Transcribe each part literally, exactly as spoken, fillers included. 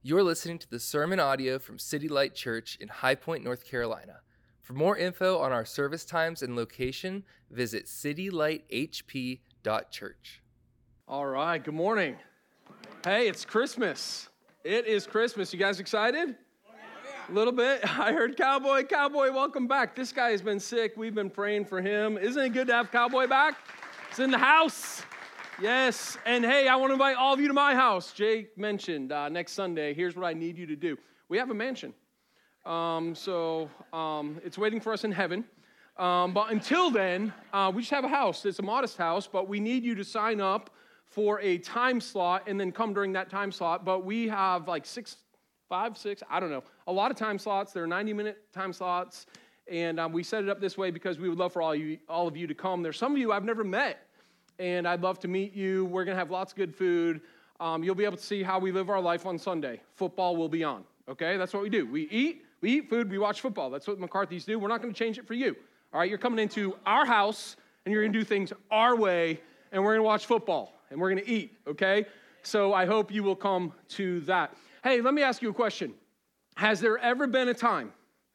You're listening to the sermon audio from City Light Church in High Point, North Carolina. For more info on our service times and location, visit city light h p dot church. All right, good morning. Hey, it's Christmas. It is Christmas. You guys excited? A little bit. I heard Cowboy. Cowboy, welcome back. This guy has been sick. We've been praying for him. Isn't it good to have Cowboy back? He's in the house. Yes, and hey, I want to invite all of you to my house. Jake mentioned uh, next Sunday, here's what I need you to do. We have a mansion, um, so um, it's waiting for us in heaven. Um, but until then, uh, we just have a house. It's a modest house, but we need you to sign up for a time slot and then come during that time slot. But we have like six, five, six, I don't know, a lot of time slots. They're ninety-minute time slots, and um, we set it up this way because we would love for all you, all of you to come. There's some of you I've never met. And I'd love to meet you. We're going to have lots of good food. Um, you'll be able to see how we live our life on Sunday. Football will be on, okay? That's what we do. We eat, we eat food, we watch football. That's what McCarthy's do. We're not going to change it for you, all right? You're coming into our house, and you're going to do things our way, and we're going to watch football, and we're going to eat, okay? So I hope you will come to that. Hey, let me ask you a question. Has there ever been a time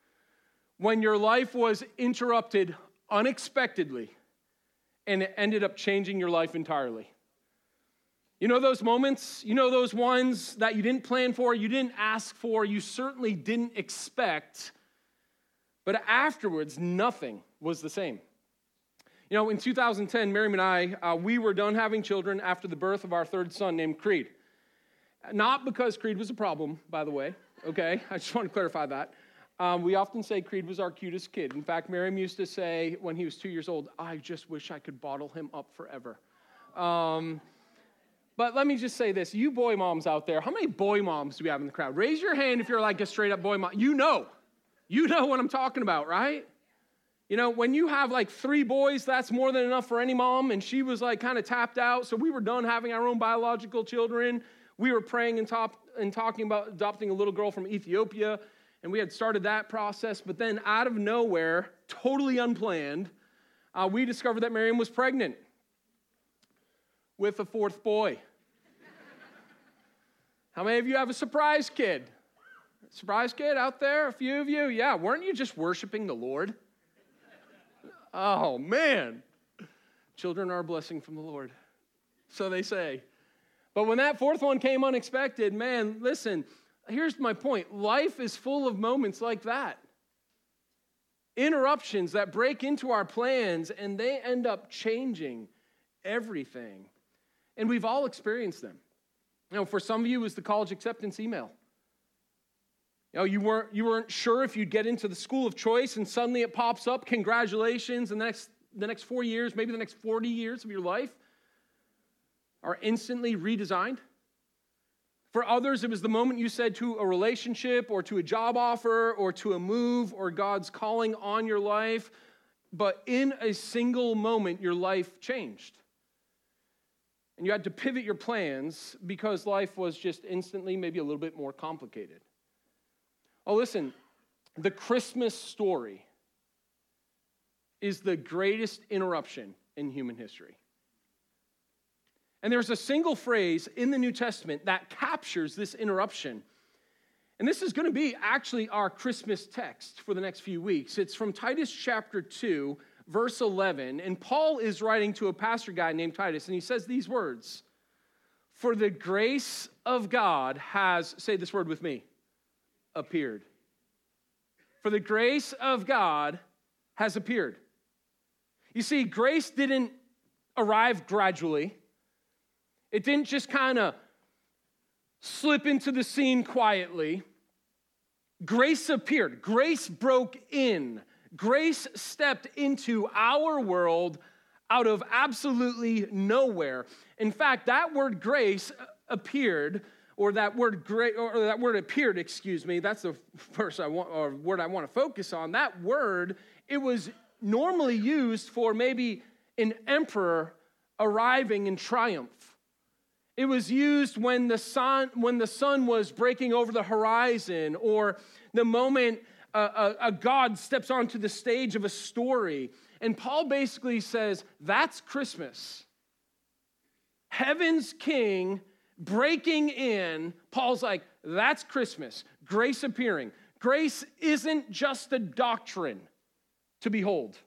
when your life was interrupted unexpectedly and it ended up changing your life entirely? You know those moments? You know those ones that you didn't plan for, you didn't ask for, you certainly didn't expect, but afterwards, nothing was the same. You know, in two thousand ten, Miriam and I, uh, we were done having children after the birth of our third son named Creed. Not because Creed was a problem, by the way, okay? I just want to clarify that. Um, we often say Creed was our cutest kid. In fact, Miriam used to say when he was two years old, I just wish I could bottle him up forever. Um, but let me just say this. You boy moms out there, how many boy moms do we have in the crowd? Raise your hand if you're like a straight up boy mom. You know. You know what I'm talking about, right? You know, when you have like three boys, that's more than enough for any mom. And she was like kind of tapped out. So we were done having our own biological children. We were praying and, top, and talking about adopting a little girl from Ethiopia. And we had started that process, but then out of nowhere, totally unplanned, uh, we discovered that Miriam was pregnant with a fourth boy. How many of you have a surprise kid? Surprise kid out there? A few of you? Yeah, weren't you just worshiping the Lord? Oh, man. Children are a blessing from the Lord. So they say. But when that fourth one came unexpected, man, listen, here's my point. Life is full of moments like that. Interruptions that break into our plans, and they end up changing everything. And we've all experienced them. You know, for some of you, it was the college acceptance email. You know, you weren't, you weren't sure if you'd get into the school of choice, and suddenly it pops up. Congratulations. And the next, the next four years, maybe the next forty years of your life are instantly redesigned. For others, it was the moment you said to a relationship or to a job offer or to a move or God's calling on your life. But in a single moment, your life changed. And you had to pivot your plans because life was just instantly maybe a little bit more complicated. Oh, listen, the Christmas story is the greatest interruption in human history. And there's a single phrase in the New Testament that captures this interruption. And this is going to be actually our Christmas text for the next few weeks. It's from Titus chapter two, verse eleven. And Paul is writing to a pastor guy named Titus, and he says these words. For the grace of God has, say this word with me, appeared. For the grace of God has appeared. You see, grace didn't arrive gradually. It didn't just kind of slip into the scene quietly. Grace appeared. Grace broke in. Grace stepped into our world out of absolutely nowhere. In fact, that word grace appeared, or that word gra- or that word appeared, excuse me, that's the verse I want, or word I want to focus on. That word, it was normally used for maybe an emperor arriving in triumph. It was used when the sun when the sun was breaking over the horizon, or the moment a, a, a God steps onto the stage of a story. And Paul basically says, that's Christmas. Heaven's King breaking in, Paul's like, that's Christmas, grace appearing. Grace isn't just a doctrine to behold.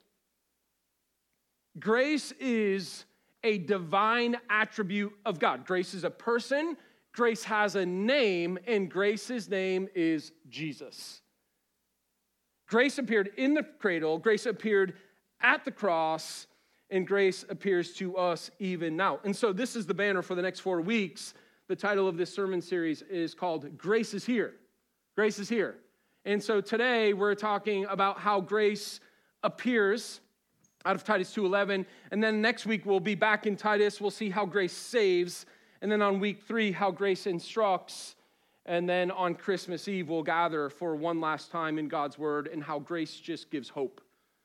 Grace is a divine attribute of God. Grace is a person, grace has a name, and grace's name is Jesus. Grace appeared in the cradle, grace appeared at the cross, and grace appears to us even now. And so this is the banner for the next four weeks. The title of this sermon series is called Grace is Here. Grace is Here. And so today we're talking about how grace appears out of Titus two eleven. And then next week we'll be back in Titus. We'll see how grace saves. And then on week three, how grace instructs. And then on Christmas Eve, we'll gather for one last time in God's word and how grace just gives hope.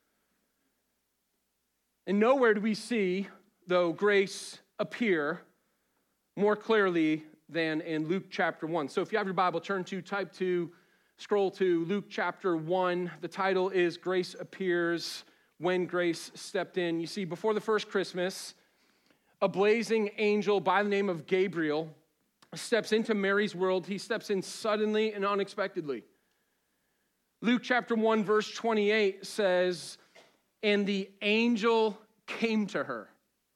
And nowhere do we see, though, grace appear more clearly than in Luke chapter one. So if you have your Bible, turn to, type to, scroll to Luke chapter one. The title is Grace Appears When Grace Stepped In. You see, before the first Christmas, a blazing angel by the name of Gabriel steps into Mary's world. He steps in suddenly and unexpectedly. Luke chapter one, verse twenty-eight says, and the angel came to her.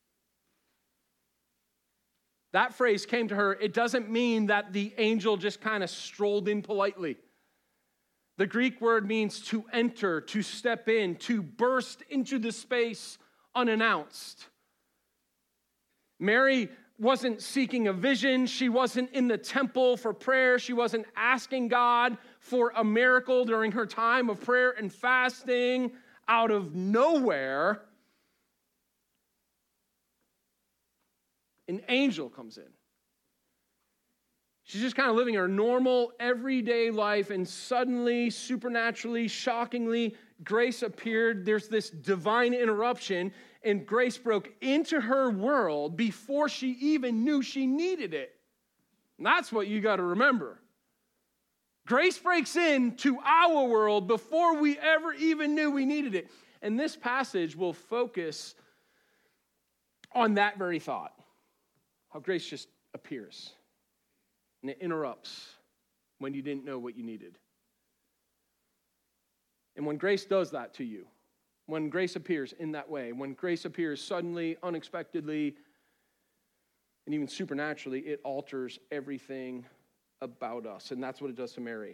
That phrase came to her. It doesn't mean that the angel just kind of strolled in politely. The Greek word means to enter, to step in, to burst into the space unannounced. Mary wasn't seeking a vision. She wasn't in the temple for prayer. She wasn't asking God for a miracle during her time of prayer and fasting. Out of nowhere, an angel comes in. She's just kind of living her normal, everyday life, and suddenly, supernaturally, shockingly, grace appeared. There's this divine interruption, and grace broke into her world before she even knew she needed it. And that's what you got to remember. Grace breaks into our world before we ever even knew we needed it. And this passage will focus on that very thought, how grace just appears. And it interrupts when you didn't know what you needed. And when grace does that to you, when grace appears in that way, when grace appears suddenly, unexpectedly, and even supernaturally, it alters everything about us. And that's what it does to Mary.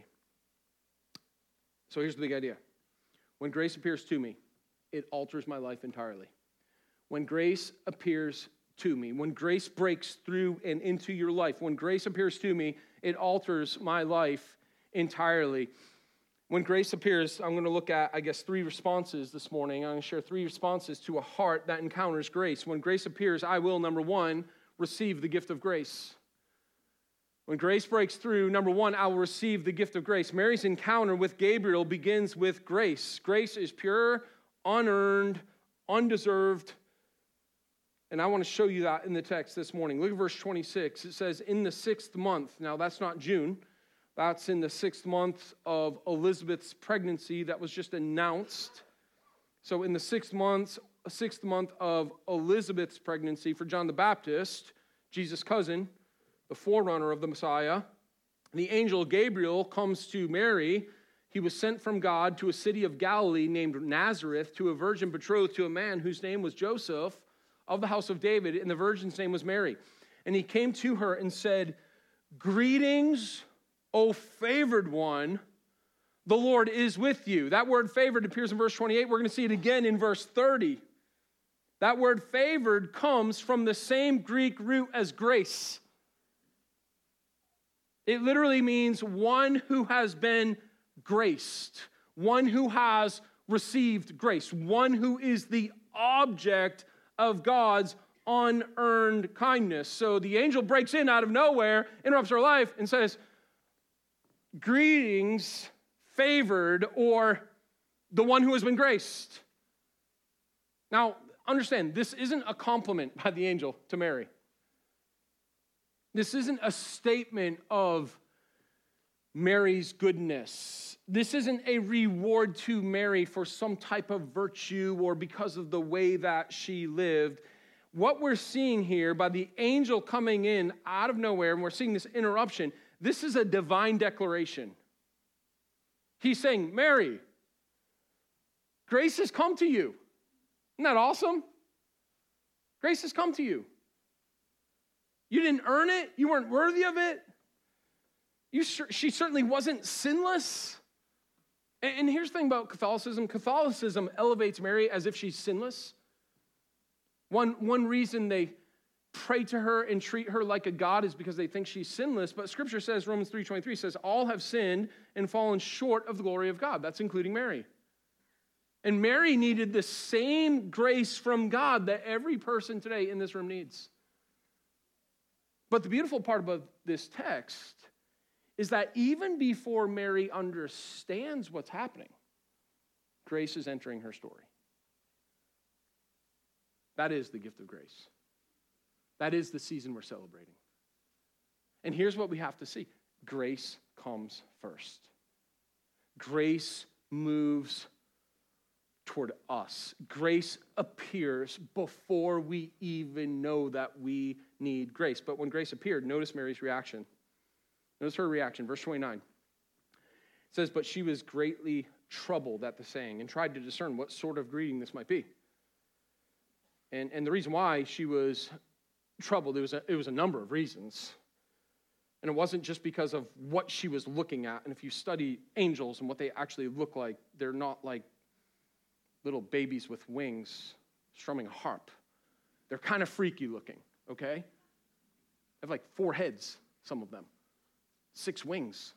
So here's the big idea. When grace appears to me, it alters my life entirely. When grace appears to me, when grace breaks through and into your life, when grace appears to me, it alters my life entirely. When grace appears, I'm going to look at, I guess, three responses this morning. I'm going to share three responses to a heart that encounters grace. When grace appears, I will, number one, receive the gift of grace. When grace breaks through, number one, I will receive the gift of grace. Mary's encounter with Gabriel begins with grace. Grace is pure, unearned, undeserved. And I want to show you that in the text this morning. Look at verse twenty-six. It says, in the sixth month. Now, that's not June. That's in the sixth month of Elizabeth's pregnancy that was just announced. So in the sixth month, sixth month of Elizabeth's pregnancy for John the Baptist, Jesus' cousin, the forerunner of the Messiah, the angel Gabriel comes to Mary. He was sent from God to a city of Galilee named Nazareth to a virgin betrothed to a man whose name was Joseph of the house of David, and the virgin's name was Mary. And he came to her and said, greetings, O favored one, the Lord is with you. That word favored appears in verse twenty-eight. We're going to see it again in verse thirty. That word favored comes from the same Greek root as grace. It literally means one who has been graced, one who has received grace, one who is the object of God's unearned kindness. So the angel breaks in out of nowhere, interrupts her life, and says, greetings, favored, or the one who has been graced. Now, understand, this isn't a compliment by the angel to Mary. This isn't a statement of Mary's goodness. This isn't a reward to Mary for some type of virtue or because of the way that she lived. what we're seeing here by the angel coming in out of nowhere, and we're seeing this interruption, this is a divine declaration. He's saying, Mary, grace has come to you. Isn't that awesome? Grace has come to you. You didn't earn it. You weren't worthy of it. You, she certainly wasn't sinless. And, and here's the thing about Catholicism. Catholicism elevates Mary as if she's sinless. One, one reason they pray to her and treat her like a god is because they think she's sinless. But Scripture says, Romans three twenty-three says, all have sinned and fallen short of the glory of God. That's including Mary. And Mary needed the same grace from God that every person today in this room needs. But the beautiful part about this text is that even before Mary understands what's happening, grace is entering her story. That is the gift of grace. That is the season we're celebrating. And here's what we have to see. Grace comes first. Grace moves toward us. Grace appears before we even know that we need grace. But when grace appeared, notice Mary's reaction. Notice her reaction, verse twenty-nine. It says, but she was greatly troubled at the saying and tried to discern what sort of greeting this might be. And, and the reason why she was troubled, it was, a, it was a number of reasons. And it wasn't just because of what she was looking at. And if you study angels and what they actually look like, they're not like little babies with wings strumming a harp. They're kind of freaky looking, okay? They have like four heads, some of them, six wings.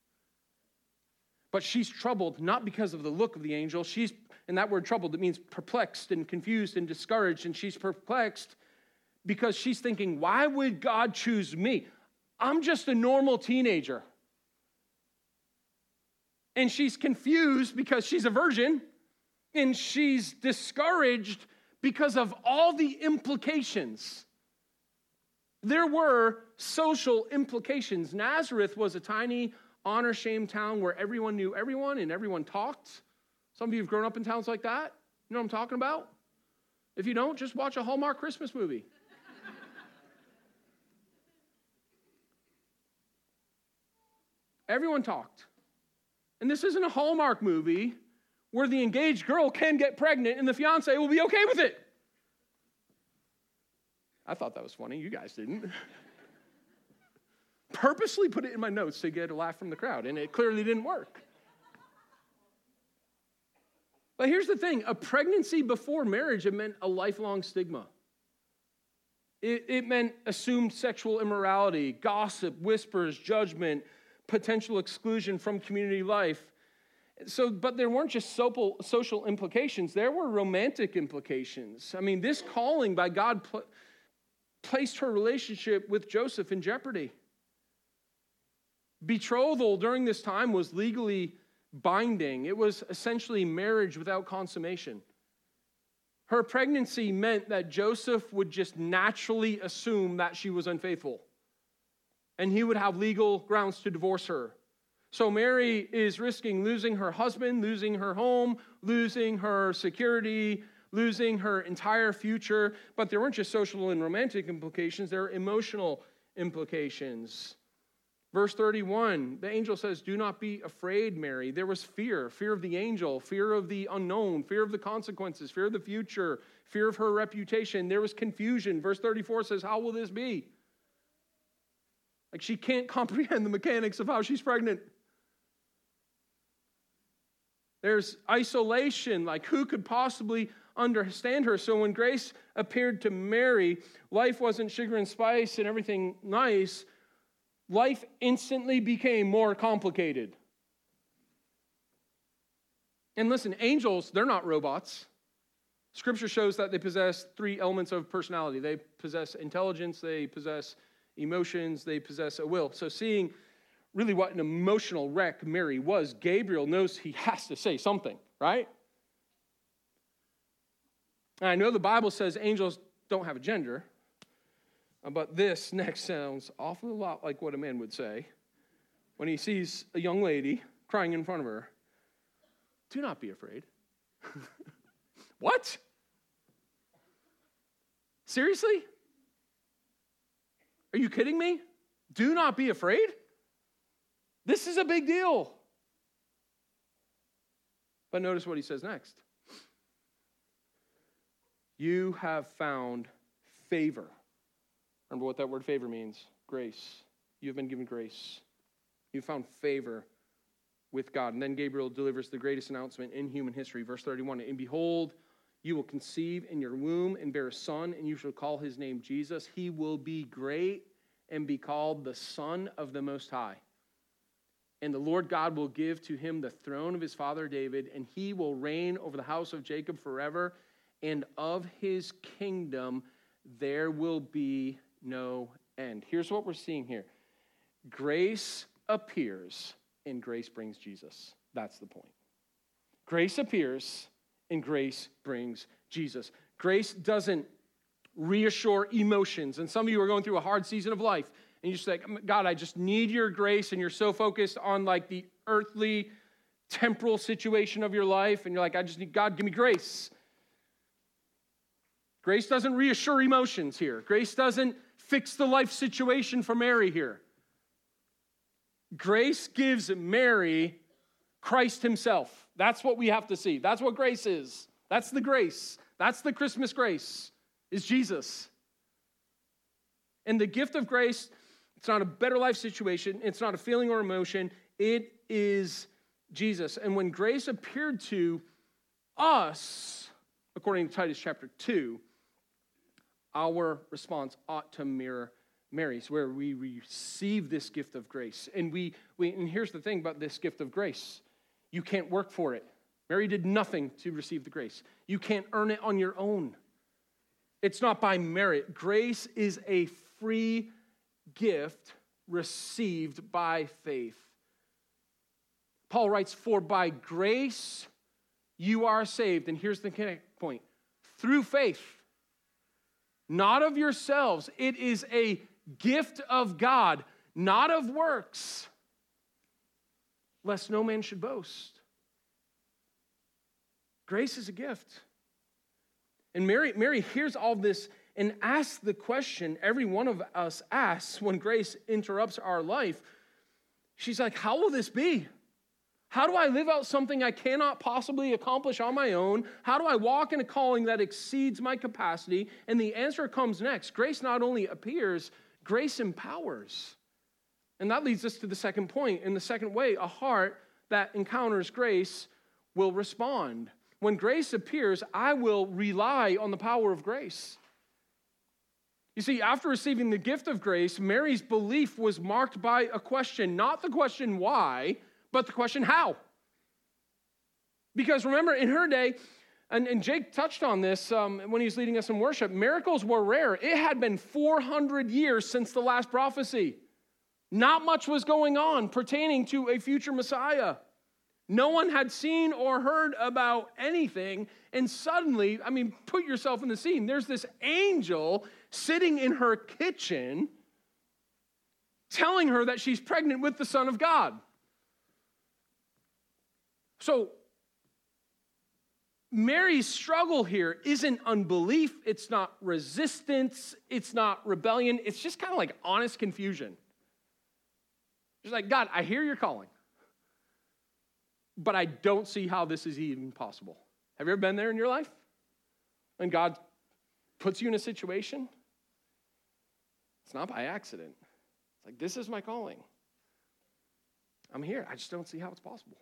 But she's troubled not because of the look of the angel. She's, and that word troubled, it means perplexed and confused and discouraged. And she's perplexed because she's thinking, why would God choose me? I'm just a normal teenager. And she's confused because she's a virgin. And she's discouraged because of all the implications. There were social implications. Nazareth was a tiny, honor-shame town where everyone knew everyone and everyone talked. Some of you have grown up in towns like that. You know what I'm talking about? If you don't, just watch a Hallmark Christmas movie. Everyone talked. And this isn't a Hallmark movie where the engaged girl can get pregnant and the fiance will be okay with it. I thought that was funny. You guys didn't. Purposely put it in my notes to get a laugh from the crowd, and it clearly didn't work. But here's the thing. A pregnancy before marriage, it meant a lifelong stigma. It, it meant assumed sexual immorality, gossip, whispers, judgment, potential exclusion from community life. So, but there weren't just social implications. There were romantic implications. I mean, this calling by God pl- placed her relationship with Joseph in jeopardy. Betrothal during this time was legally binding. It was essentially marriage without consummation. Her pregnancy meant that Joseph would just naturally assume that she was unfaithful, and he would have legal grounds to divorce her. So Mary is risking losing her husband, losing her home, losing her security, losing her entire future. But there weren't just social and romantic implications, there were emotional implications. Verse thirty-one, the angel says, do not be afraid, Mary. There was fear, fear of the angel, fear of the unknown, fear of the consequences, fear of the future, fear of her reputation. There was confusion. Verse thirty-four says, how will this be? Like she can't comprehend the mechanics of how she's pregnant. There's isolation, like who could possibly understand her? So when grace appeared to Mary, life wasn't sugar and spice and everything nice. Life instantly became more complicated. And listen, angels, they're not robots. Scripture shows that they possess three elements of personality. They possess intelligence, they possess emotions, they possess a will. So seeing really what an emotional wreck Mary was, Gabriel knows he has to say something, right? And I know the Bible says angels don't have a gender, but this next sounds awfully a lot like what a man would say when he sees a young lady crying in front of her. Do not be afraid. What? Seriously? Are you kidding me? Do not be afraid? This is a big deal. But notice what he says next. You have found favor. Remember what that word favor means? Grace. You have been given grace. You found favor with God. And then Gabriel delivers the greatest announcement in human history. Verse thirty-one, and behold, you will conceive in your womb and bear a son, and you shall call his name Jesus. He will be great and be called the Son of the Most High. And the Lord God will give to him the throne of his father David, and he will reign over the house of Jacob forever, and of his kingdom there will be no end. Here's what we're seeing here. Grace appears, and grace brings Jesus. That's the point. Grace appears, and grace brings Jesus. Grace doesn't reassure emotions. And some of you are going through a hard season of life, and you're just like, God, I just need your grace, and you're so focused on like the earthly, temporal situation of your life, and you're like, I just need, God, give me grace. Grace doesn't reassure emotions here. Grace doesn't fix the life situation for Mary here. Grace gives Mary Christ himself. That's what we have to see. That's what grace is. That's the grace. That's the Christmas grace, is Jesus. And the gift of grace, it's not a better life situation. It's not a feeling or emotion. It is Jesus. And when grace appeared to us, according to Titus chapter two, our response ought to mirror Mary's, where we receive this gift of grace. And we, we and here's the thing about this gift of grace. You can't work for it. Mary did nothing to receive the grace. You can't earn it on your own. It's not by merit. Grace is a free gift received by faith. Paul writes, for by grace you are saved. And here's the point. Through faith. Not of yourselves. It is a gift of God, not of works, lest no man should boast. Grace is a gift. And Mary, Mary hears all this and asks the question every one of us asks when grace interrupts our life. She's like, how will this be? How do I live out something I cannot possibly accomplish on my own? How do I walk in a calling that exceeds my capacity? And the answer comes next. Grace not only appears, grace empowers. And that leads us to the second point. In the second way, a heart that encounters grace will respond. When grace appears, I will rely on the power of grace. You see, after receiving the gift of grace, Mary's belief was marked by a question, not the question why, but the question how. Because remember, in her day, and, and Jake touched on this um, when he was leading us in worship, miracles were rare. It had been four hundred years since the last prophecy. Not much was going on pertaining to a future Messiah. No one had seen or heard about anything, and suddenly, I mean, put yourself in the scene. There's this angel sitting in her kitchen telling her that she's pregnant with the Son of God. So, Mary's struggle here isn't unbelief, it's not resistance, it's not rebellion, it's just kind of like honest confusion. She's like, God, I hear you're calling, but I don't see how this is even possible. Have you ever been there in your life? And God puts you in a situation? It's not by accident. It's like, this is my calling. I'm here. I just don't see how it's possible.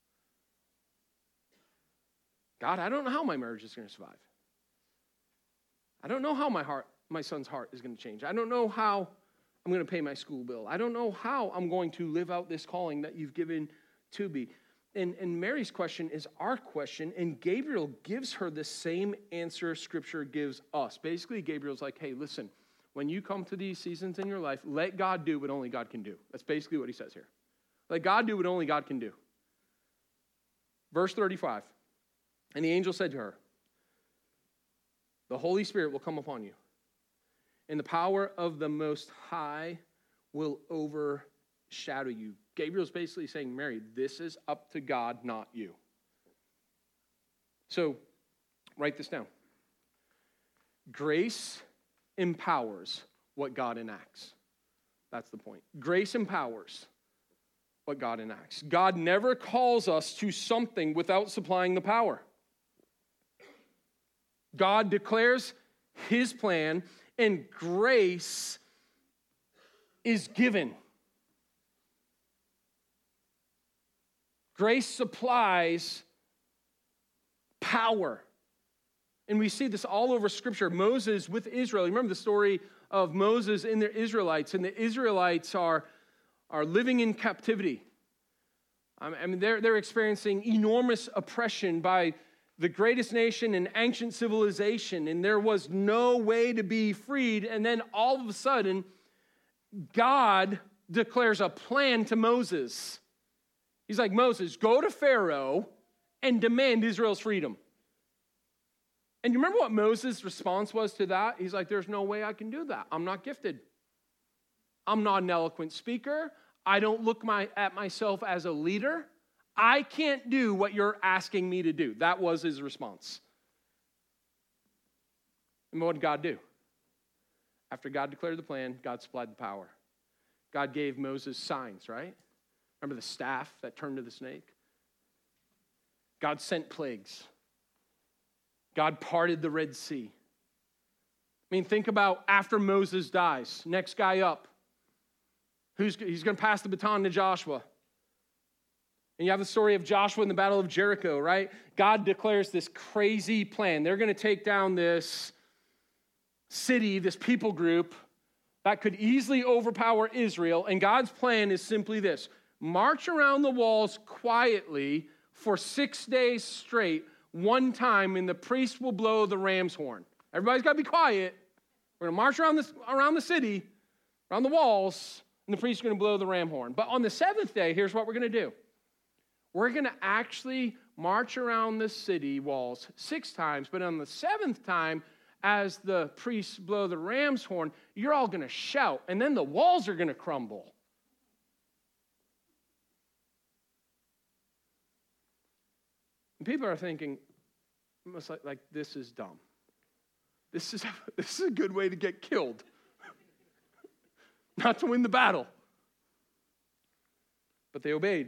God, I don't know how my marriage is going to survive. I don't know how my heart, my son's heart is going to change. I don't know how I'm going to pay my school bill. I don't know how I'm going to live out this calling that you've given to me. And, and Mary's question is our question, and Gabriel gives her the same answer Scripture gives us. Basically, Gabriel's like, hey, listen, when you come to these seasons in your life, let God do what only God can do. That's basically what he says here. Let God do what only God can do. Verse thirty-five. And the angel said to her, the Holy Spirit will come upon you, and the power of the Most High will overshadow you. Gabriel's basically saying, Mary, this is up to God, not you. So, write this down. Grace empowers what God enacts. That's the point. Grace empowers what God enacts. God never calls us to something without supplying the power. God declares his plan, and grace is given. Grace supplies power. And we see this all over Scripture. Moses with Israel. You remember the story of Moses and the Israelites, and the Israelites are, are living in captivity. I mean, they're, they're experiencing enormous oppression by the greatest nation in ancient civilization, and there was no way to be freed. And then all of a sudden, God declares a plan to Moses. He's like, Moses, go to Pharaoh and demand Israel's freedom. And you remember what Moses' response was to that? He's like, there's no way I can do that. I'm not gifted. I'm not an eloquent speaker. I don't look my, at myself as a leader. I can't do what you're asking me to do. That was his response. And what did God do? After God declared the plan, God supplied the power. God gave Moses signs, right? Remember the staff that turned to the snake? God sent plagues. God parted the Red Sea. I mean, think about after Moses dies, next guy up. Who's, he's going to pass the baton to Joshua. And you have the story of Joshua in the Battle of Jericho, right? God declares this crazy plan. They're going to take down this city, this people group that could easily overpower Israel. And God's plan is simply this: march around the walls quietly for six days straight, one time, and the priest will blow the ram's horn. Everybody's got to be quiet. We're going to march around, this, around the city, around the walls, and the priest's going to blow the ram horn. But on the seventh day, here's what we're going to do. We're going to actually march around the city walls six times, but on the seventh time, as the priests blow the ram's horn, you're all going to shout, and then the walls are going to crumble. And people are thinking, almost like, like this is dumb. This is, this is a good way to get killed. Not to win the battle. But they obeyed.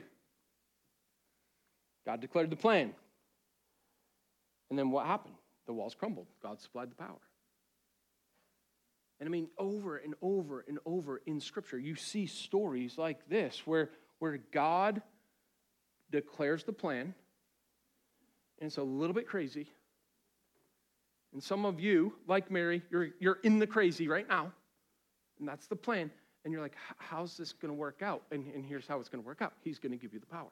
God declared the plan. And then what happened? The walls crumbled. God supplied the power. And I mean, over and over and over in Scripture, you see stories like this where, where God declares the plan, and it's a little bit crazy. And some of you, like Mary, you're, you're in the crazy right now, and that's the plan. And you're like, how's this going to work out? And, and here's how it's going to work out. He's going to give you the power.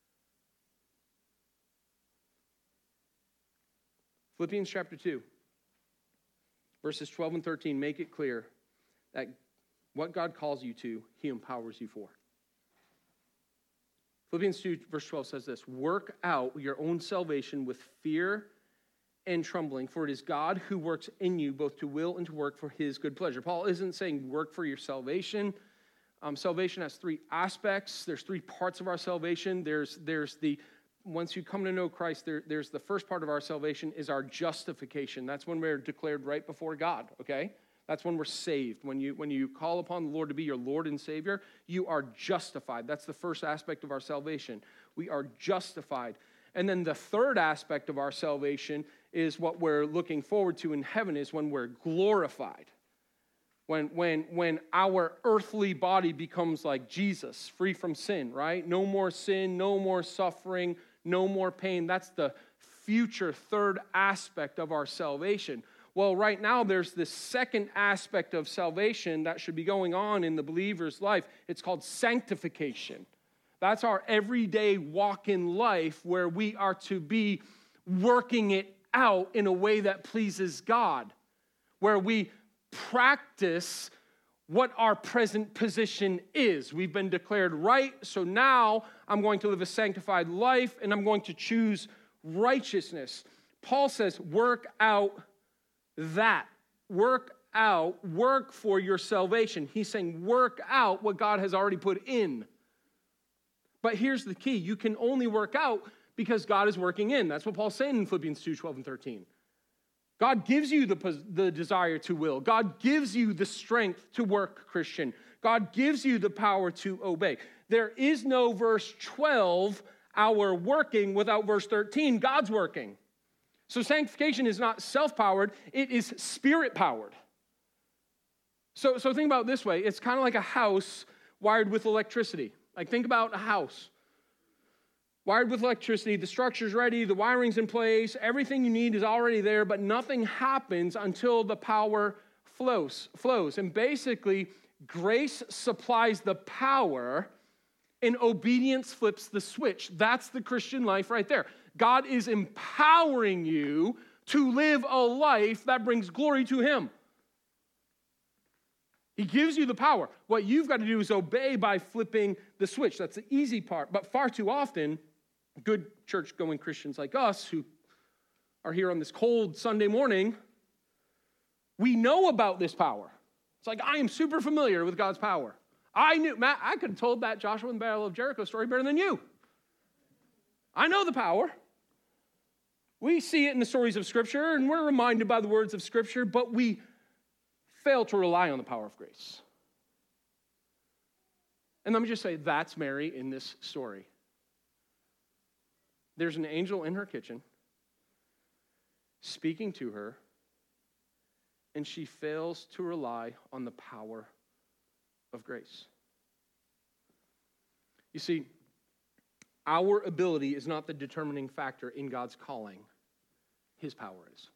Philippians chapter two, verses twelve and thirteen make it clear that what God calls you to, he empowers you for. Philippians two, verse twelve says this: work out your own salvation with fear and trembling, for it is God who works in you both to will and to work for his good pleasure. Paul isn't saying work for your salvation. Um, salvation has three aspects. There's three parts of our salvation. There's, there's the Once you come to know Christ, there, there's the first part of our salvation is our justification. That's when we're declared right before God, okay? That's when we're saved. When you, when you call upon the Lord to be your Lord and Savior, you are justified. That's the first aspect of our salvation. We are justified. And then the third aspect of our salvation is what we're looking forward to in heaven, is when we're glorified. When, when, when our earthly body becomes like Jesus, free from sin, right? No more sin, no more suffering, no more pain. That's the future third aspect of our salvation. Well, right now there's this second aspect of salvation that should be going on in the believer's life. It's called sanctification. That's our everyday walk in life where we are to be working it out in a way that pleases God, where we practice what our present position is. We've been declared right, so now I'm going to live a sanctified life and I'm going to choose righteousness. Paul says, work out that. Work out, work for your salvation. He's saying, work out what God has already put in. But here's the key. You can only work out because God is working in. That's what Paul's saying in Philippians two, twelve and thirteen. God gives you the, the desire to will. God gives you the strength to work, Christian. God gives you the power to obey. There is no verse twelve, our working, without verse thirteen, God's working. So sanctification is not self-powered, it is spirit-powered. So, so think about it this way. It's kind of like a house wired with electricity. Like think about a house. Wired with electricity, the structure's ready, the wiring's in place, everything you need is already there, but nothing happens until the power flows. flows. And basically, grace supplies the power and obedience flips the switch. That's the Christian life right there. God is empowering you to live a life that brings glory to Him. He gives you the power. What you've got to do is obey by flipping the switch. That's the easy part. But far too often, good church-going Christians like us who are here on this cold Sunday morning, we know about this power. It's like, I am super familiar with God's power. I knew, Matt, I could have told that Joshua and the Battle of Jericho story better than you. I know the power. We see it in the stories of Scripture, and we're reminded by the words of Scripture, but we fail to rely on the power of grace. And let me just say, that's Mary in this story. There's an angel in her kitchen speaking to her, and she fails to rely on the power of grace. You see, our ability is not the determining factor in God's calling. His power is.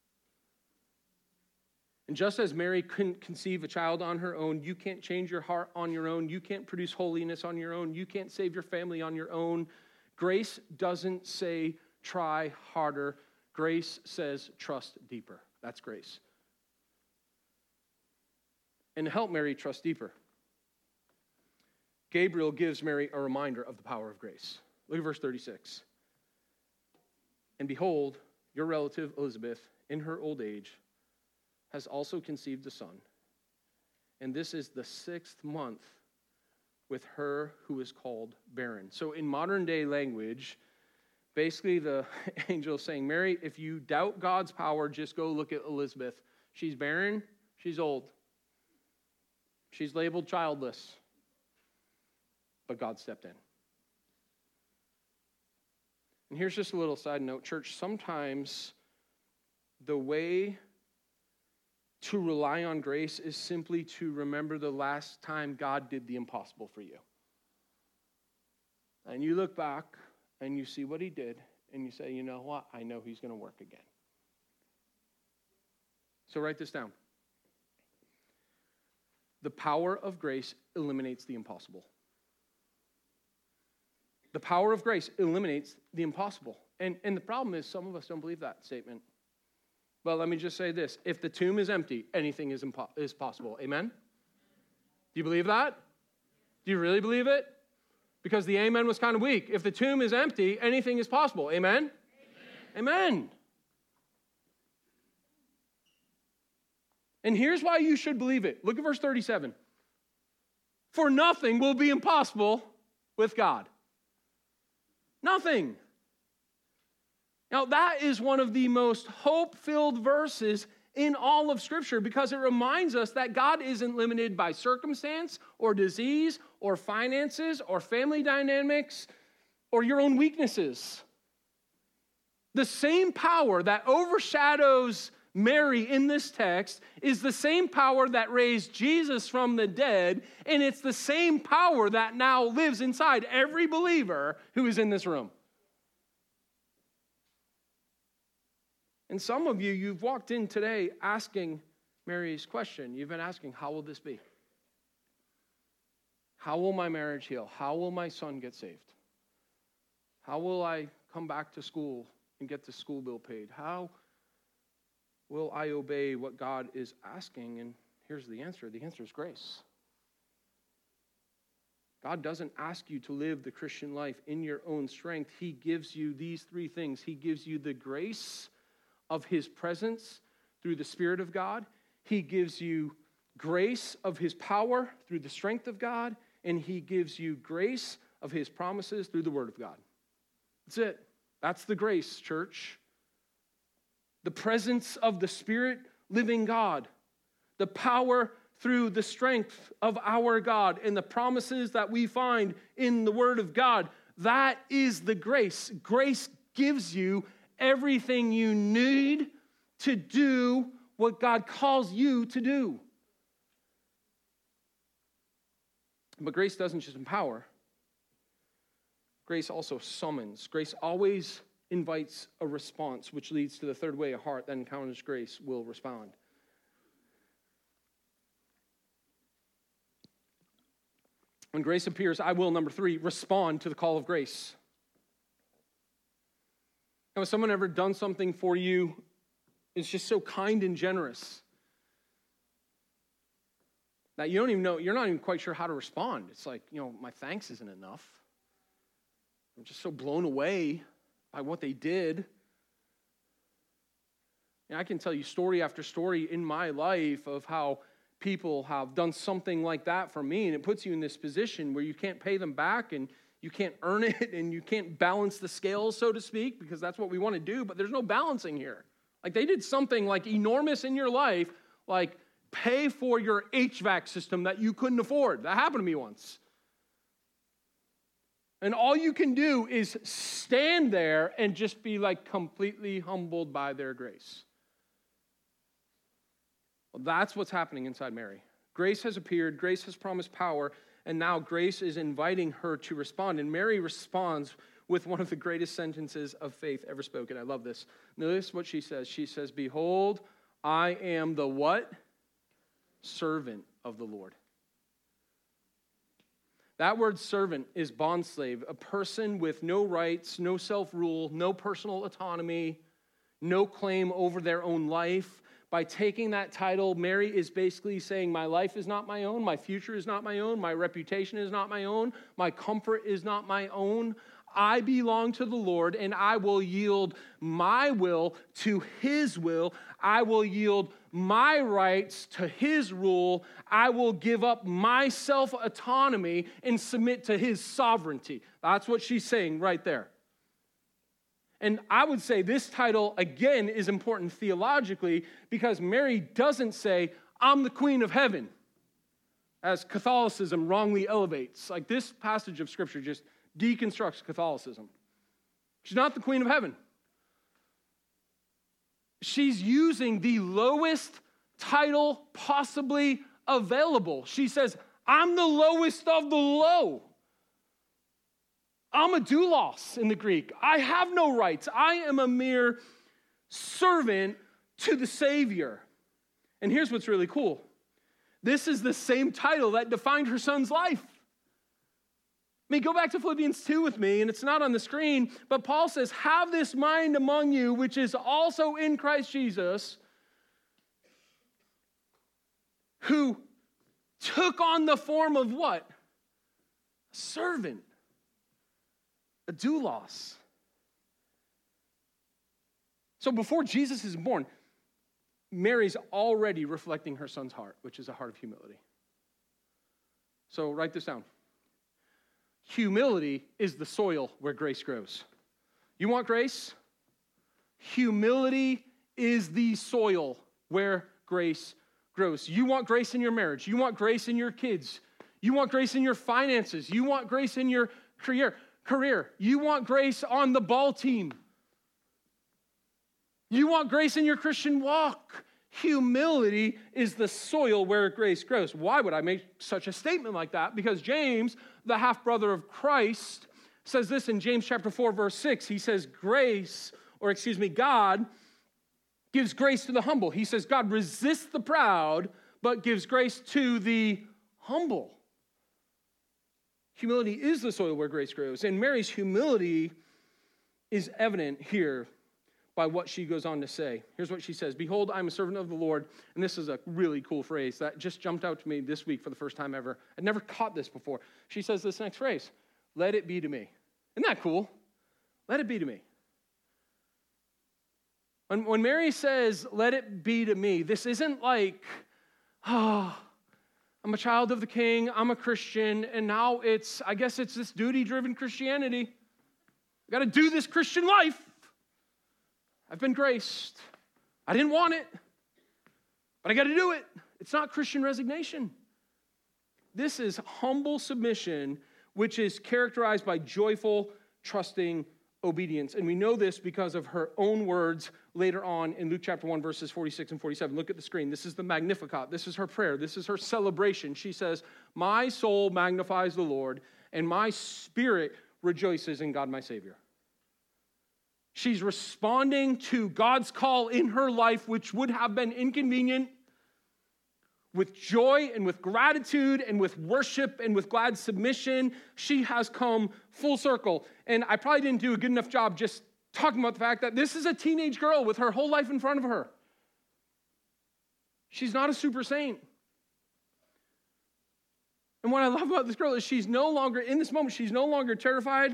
And just as Mary couldn't conceive a child on her own, you can't change your heart on your own, you can't produce holiness on your own, you can't save your family on your own. Grace doesn't say try harder. Grace says trust deeper. That's grace. And to help Mary trust deeper, Gabriel gives Mary a reminder of the power of grace. Look at verse thirty-six. And behold, your relative Elizabeth, in her old age, has also conceived a son. And this is the sixth month with her who is called barren. So in modern day language, basically the angel is saying, Mary, if you doubt God's power, just go look at Elizabeth. She's barren, she's old. She's labeled childless. But God stepped in. And here's just a little side note, church. Sometimes the way to rely on grace is simply to remember the last time God did the impossible for you. And you look back and you see what He did, and you say, you know what? I know He's going to work again. So write this down. The power of grace eliminates the impossible. The power of grace eliminates the impossible. And, and the problem is some of us don't believe that statement. Well, let me just say this. If the tomb is empty, anything is, impo- is possible. Amen? Do you believe that? Do you really believe it? Because the amen was kind of weak. If the tomb is empty, anything is possible. Amen? Amen. Amen. And here's why you should believe it. Look at verse thirty-seven. For nothing will be impossible with God. Nothing. Now, that is one of the most hope-filled verses in all of Scripture because it reminds us that God isn't limited by circumstance or disease or finances or family dynamics or your own weaknesses. The same power that overshadows Mary in this text is the same power that raised Jesus from the dead, and it's the same power that now lives inside every believer who is in this room. And some of you, you've walked in today asking Mary's question. You've been asking, how will this be? How will my marriage heal? How will my son get saved? How will I come back to school and get the school bill paid? How will I obey what God is asking? And here's the answer. The answer is grace. God doesn't ask you to live the Christian life in your own strength. He gives you these three things. He gives you the grace of His presence through the Spirit of God. He gives you grace of His power through the strength of God. And He gives you grace of His promises through the Word of God. That's it. That's the grace, church. the presence of the Spirit living God, the power through the strength of our God, and the promises that we find in the Word of God. That is the grace. Grace gives you everything you need to do what God calls you to do. But grace doesn't just empower. Grace also summons. Grace always invites a response, which leads to the third way a heart that encounters grace will respond. When grace appears, I will, number three, respond to the call of grace. Now, has someone ever done something for you? It's just so kind and generous that you don't even know, you're not even quite sure how to respond. It's like, you know, my thanks isn't enough. I'm just so blown away by what they did. And I can tell you story after story in my life of how people have done something like that for me, and it puts you in this position where you can't pay them back and you can't earn it and you can't balance the scales, so to speak, because that's what we want to do, but there's no balancing here. Like they did something like enormous in your life, like pay for your H V A C system that you couldn't afford. That happened to me once. And all you can do is stand there and just be like completely humbled by their grace. Well, that's what's happening inside Mary. Grace has appeared, grace has promised power, and now grace is inviting her to respond. And Mary responds with one of the greatest sentences of faith ever spoken. I love this. Notice what she says. She says, "Behold, I am the" what? "Servant of the Lord." That word servant is bondslave, a person with no rights, no self-rule, no personal autonomy, no claim over their own life. By taking that title, Mary is basically saying, my life is not my own, my future is not my own, my reputation is not my own, my comfort is not my own. I belong to the Lord, and I will yield my will to His will. I will yield my rights to His rule. I will give up my self-autonomy and submit to His sovereignty. That's what she's saying right there. And I would say this title, again, is important theologically because Mary doesn't say, I'm the Queen of Heaven, as Catholicism wrongly elevates. Like this passage of Scripture just deconstructs Catholicism. She's not the Queen of Heaven. She's using the lowest title possibly available. She says, I'm the lowest of the low. I'm a doulos in the Greek. I have no rights. I am a mere servant to the Savior. And here's what's really cool. This is the same title that defined her son's life. I mean, go back to Philippians two with me, and it's not on the screen, but Paul says, have this mind among you, which is also in Christ Jesus, who took on the form of what? A servant. A doulos. So before Jesus is born, Mary's already reflecting her son's heart, which is a heart of humility. So write this down. Humility is the soil where grace grows. You want grace? Humility is the soil where grace grows. You want grace in your marriage. You want grace in your kids. You want grace in your finances. You want grace in your career. Career. You want grace on the ball team. You want grace in your Christian walk. Humility is the soil where grace grows. Why would I make such a statement like that? Because James, the half-brother of Christ, says this in James chapter four, verse six. He says, grace, or excuse me, God gives grace to the humble. He says, God resists the proud, but gives grace to the humble. Humility is the soil where grace grows. And Mary's humility is evident here by what she goes on to say. Here's what she says. Behold, I'm a servant of the Lord. And this is a really cool phrase that just jumped out to me this week for the first time ever. I'd never caught this before. She says this next phrase. Let it be to me. Isn't that cool? Let it be to me. When, when Mary says, let it be to me, this isn't like, oh, I'm a child of the King, I'm a Christian, and now it's, I guess it's this duty-driven Christianity. I got to do this Christian life. I've been graced. I didn't want it, but I got to do it. It's not Christian resignation. This is humble submission, which is characterized by joyful, trusting obedience. And we know this because of her own words later on in Luke chapter one, verses forty-six and forty-seven. Look at the screen. This is the Magnificat. This is her prayer. This is her celebration. She says, my soul magnifies the Lord, and my spirit rejoices in God my Savior. She's responding to God's call in her life, which would have been inconvenient, with joy and with gratitude and with worship and with glad submission. She has come full circle. And I probably didn't do a good enough job just talking about the fact that this is a teenage girl with her whole life in front of her. She's not a super saint. And what I love about this girl is she's no longer, in this moment, she's no longer terrified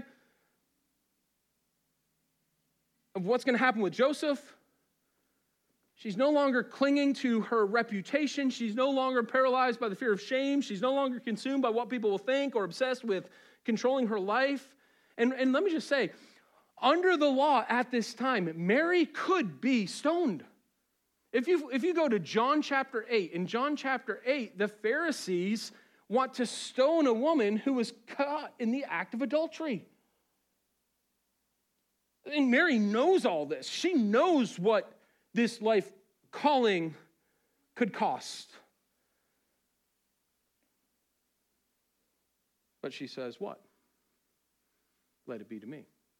of what's going to happen with Joseph. She's no longer clinging to her reputation. She's no longer paralyzed by the fear of shame. She's no longer consumed by what people will think or obsessed with controlling her life. And, and let me just say, under the law at this time, Mary could be stoned. If you, if you go to John chapter eight, in John chapter eight, the Pharisees want to stone a woman who was caught in the act of adultery. And Mary knows all this. She knows what this life calling could cost. But she says, what? Let it be to me.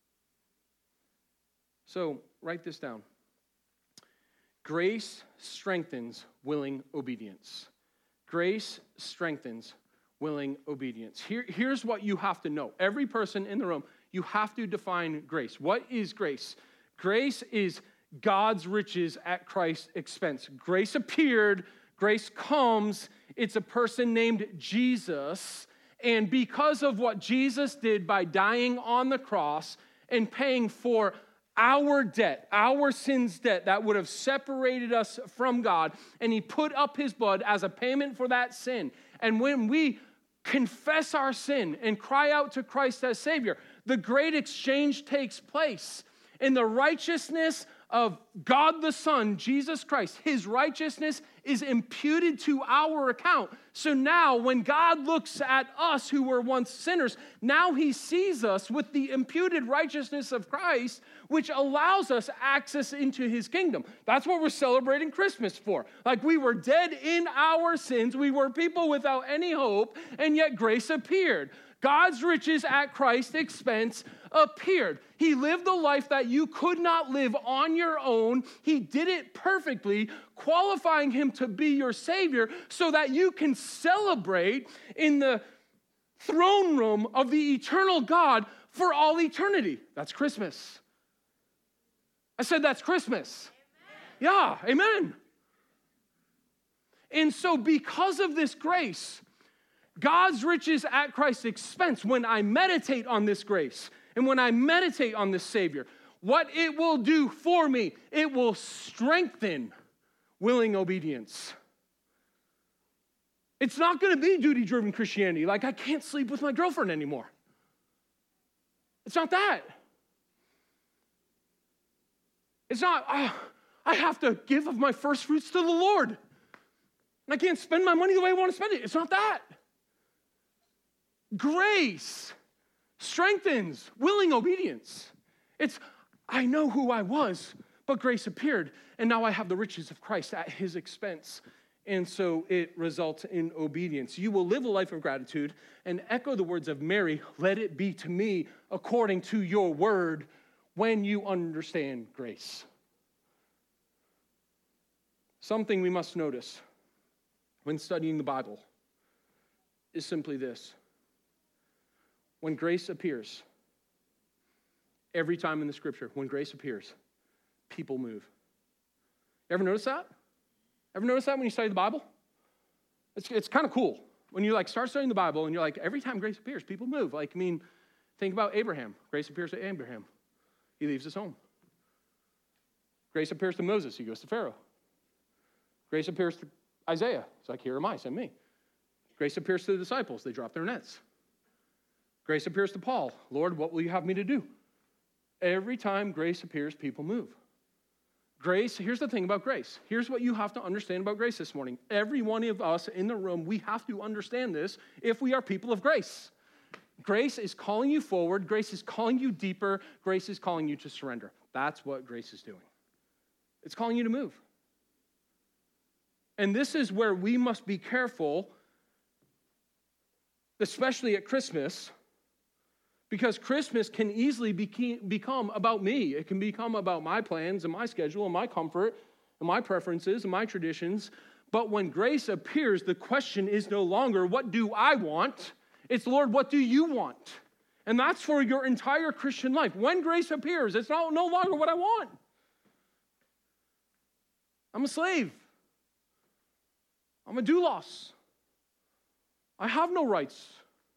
So write this down. Grace strengthens willing obedience. Grace strengthens willing obedience. Here, here's what you have to know. Every person in the room, you have to define grace. What is grace? Grace is God's riches at Christ's expense. Grace appeared, grace comes. It's a person named Jesus. And because of what Jesus did by dying on the cross and paying for our debt, our sin's debt that would have separated us from God, and he put up his blood as a payment for that sin. And when we confess our sin and cry out to Christ as Savior, the great exchange takes place. In the righteousness of God the Son, Jesus Christ, his righteousness is imputed to our account. So now when God looks at us who were once sinners, now he sees us with the imputed righteousness of Christ, which allows us access into his kingdom. That's what we're celebrating Christmas for. Like, we were dead in our sins. We were people without any hope, and yet grace appeared. God's riches at Christ's expense appeared. He lived the life that you could not live on your own. He did it perfectly, qualifying him to be your Savior so that you can celebrate in the throne room of the eternal God for all eternity. That's Christmas. I said that's Christmas. Amen. Yeah, amen. And so because of this grace, God's riches at Christ's expense, when I meditate on this grace and when I meditate on this Savior, what it will do for me, it will strengthen willing obedience. It's not going to be duty-driven Christianity, like I can't sleep with my girlfriend anymore. It's not that. It's not, oh, I have to give of my first fruits to the Lord, and I can't spend my money the way I want to spend it. It's not that. Grace strengthens willing obedience. It's, I know who I was, but grace appeared, and now I have the riches of Christ at his expense. And so it results in obedience. You will live a life of gratitude and echo the words of Mary, let it be to me according to your word, when you understand grace. Something we must notice when studying the Bible is simply this. When grace appears, every time in the scripture, when grace appears, people move. You ever notice that? Ever notice that when you study the Bible? It's, it's kind of cool. When you like start studying the Bible and you're like, every time grace appears, people move. Like, I mean, think about Abraham. Grace appears to Abraham. He leaves his home. Grace appears to Moses. He goes to Pharaoh. Grace appears to Isaiah. It's like, here am I, send me. Grace appears to the disciples. They drop their nets. Grace appears to Paul. Lord, what will you have me to do? Every time grace appears, people move. Grace, here's the thing about grace. Here's what you have to understand about grace this morning. Every one of us in the room, we have to understand this if we are people of grace. Grace is calling you forward. Grace is calling you deeper. Grace is calling you to surrender. That's what grace is doing. It's calling you to move. And this is where we must be careful, especially at Christmas, because Christmas can easily be, become about me. It can become about my plans and my schedule and my comfort and my preferences and my traditions. But when grace appears, the question is no longer, what do I want? It's, Lord, what do you want? And that's for your entire Christian life. When grace appears, it's not, no longer what I want. I'm a slave. I'm a doulos. I have no rights.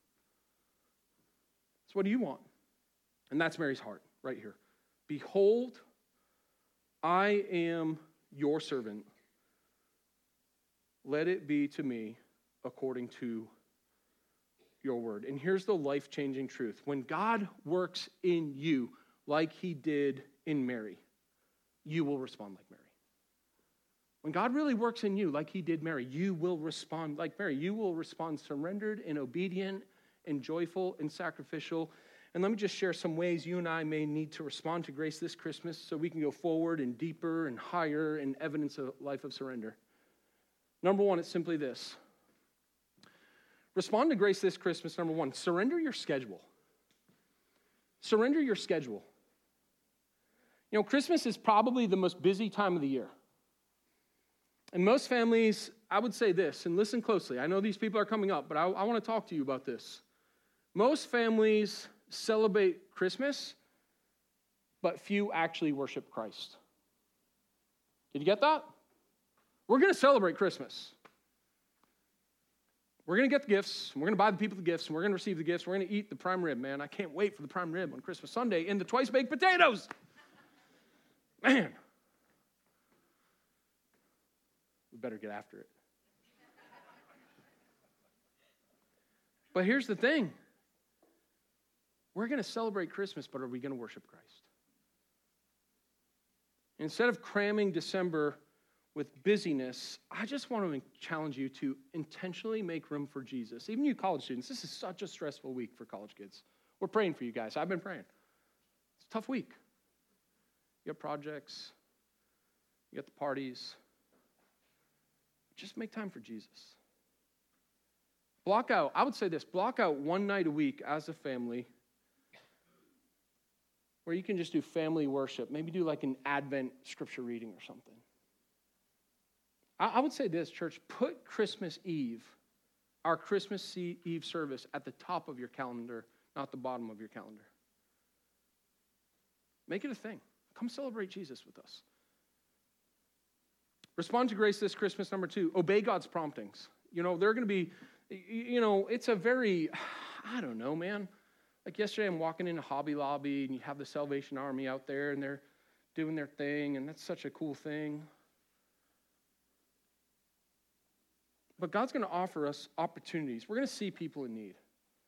So what do you want? And that's Mary's heart right here. Behold, I am your servant. Let it be to me according to your word. And here's the life-changing truth. When God works in you like he did in Mary, you will respond like Mary. When God really works in you like he did Mary, you will respond like Mary. You will respond surrendered and obedient and joyful and sacrificial. And let me just share some ways you and I may need to respond to grace this Christmas so we can go forward and deeper and higher in evidence of life of surrender. Number one, it's simply this. Respond to grace this Christmas, number one, surrender your schedule. Surrender your schedule. You know, Christmas is probably the most busy time of the year. And most families, I would say this, and listen closely. I know these people are coming up, but I, I want to talk to you about this. Most families celebrate Christmas, but few actually worship Christ. Did you get that? We're going to celebrate Christmas. We're going to get the gifts, and we're going to buy the people the gifts, and we're going to receive the gifts. We're going to eat the prime rib, man. I can't wait for the prime rib on Christmas Sunday and the twice-baked potatoes. Man. We better get after it. But here's the thing. We're going to celebrate Christmas, but are we going to worship Christ? Instead of cramming December with busyness, I just want to challenge you to intentionally make room for Jesus. Even you college students, this is such a stressful week for college kids. We're praying for you guys. I've been praying. It's a tough week. You got projects. You got the parties. Just make time for Jesus. Block out, I would say this, block out one night a week as a family where you can just do family worship. Maybe do like an Advent scripture reading or something. I, I would say this, church, put Christmas Eve, our Christmas Eve service at the top of your calendar, not the bottom of your calendar. Make it a thing. Come celebrate Jesus with us. Respond to grace this Christmas, number two. Obey God's promptings. You know, they're going to be, you know, it's a very, I don't know, man. Like yesterday, I'm walking into Hobby Lobby, and you have the Salvation Army out there, and they're doing their thing, and that's such a cool thing. But God's going to offer us opportunities. We're going to see people in need.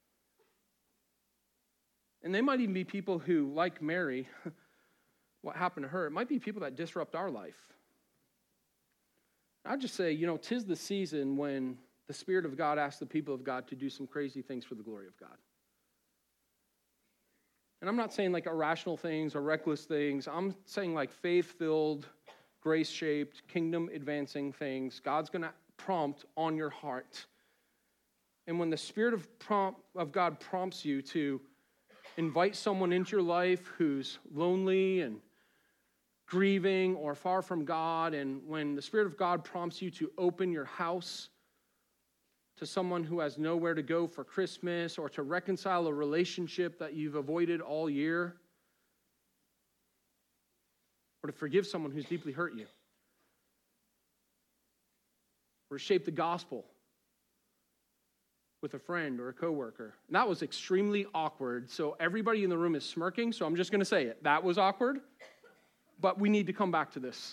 And they might even be people who, like Mary, what happened to her, it might be people that disrupt our life. I'd just say, you know, 'tis the season when the Spirit of God asks the people of God to do some crazy things for the glory of God. And I'm not saying like irrational things or reckless things. I'm saying like faith-filled, grace-shaped, kingdom-advancing things. God's going to prompt on your heart. And when the Spirit of, prompt, of God prompts you to invite someone into your life who's lonely and grieving or far from God, and when the Spirit of God prompts you to open your house to someone who has nowhere to go for Christmas, or to reconcile a relationship that you've avoided all year, or to forgive someone who's deeply hurt you, or to shape the gospel with a friend or a coworker. And that was extremely awkward, so everybody in the room is smirking, so I'm just going to say it. That was awkward. But we need to come back to this.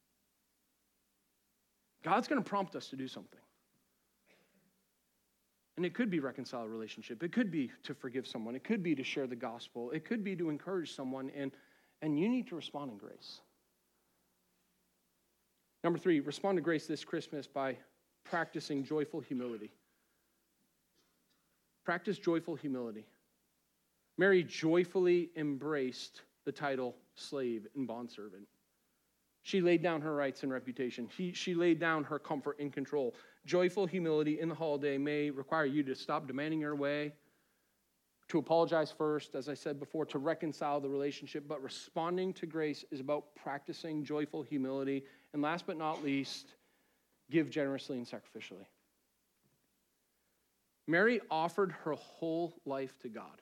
God's going to prompt us to do something. And it could be reconcile a relationship. It could be to forgive someone. It could be to share the gospel. It could be to encourage someone, and, and you need to respond in grace. Number three, respond to grace this Christmas by practicing joyful humility. Practice joyful humility. Mary joyfully embraced the title slave and bondservant. She laid down her rights and reputation. She, she laid down her comfort and control. Joyful humility in the holiday may require you to stop demanding your way, to apologize first, as I said before, to reconcile the relationship. But responding to grace is about practicing joyful humility. And last but not least, give generously and sacrificially. Mary offered her whole life to God.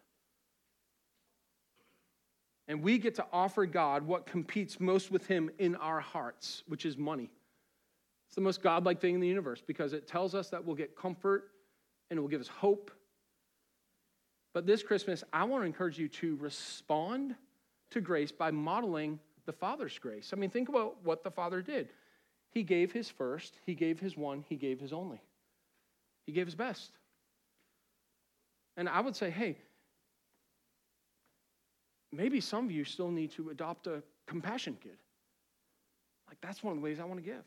And we get to offer God what competes most with him in our hearts, which is money. It's the most godlike thing in the universe because it tells us that we'll get comfort and it will give us hope. But this Christmas, I want to encourage you to respond to grace by modeling the Father's grace. I mean, think about what the Father did. He gave his first, he gave his one, he gave his only. He gave his best. And I would say, hey, maybe some of you still need to adopt a compassion kid. Like, that's one of the ways I want to give.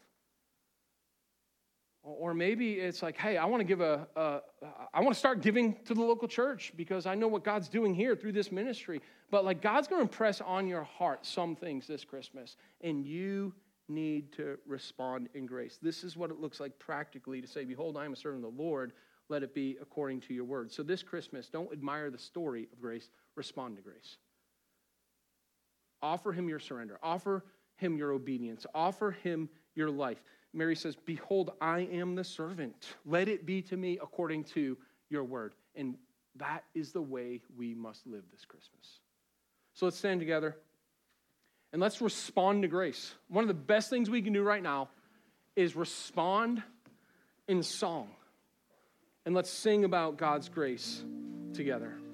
Or maybe it's like, hey, I want to give a, a, I want to start giving to the local church because I know what God's doing here through this ministry. But like, God's going to impress on your heart some things this Christmas, and you need to respond in grace. This is what it looks like practically to say, behold, I am a servant of the Lord. Let it be according to your word. So this Christmas, don't admire the story of grace. Respond to grace. Offer him your surrender. Offer him your obedience. Offer him your life. Mary says, behold, I am the servant. Let it be to me according to your word. And that is the way we must live this Christmas. So let's stand together and let's respond to grace. One of the best things we can do right now is respond in song. And let's sing about God's grace together.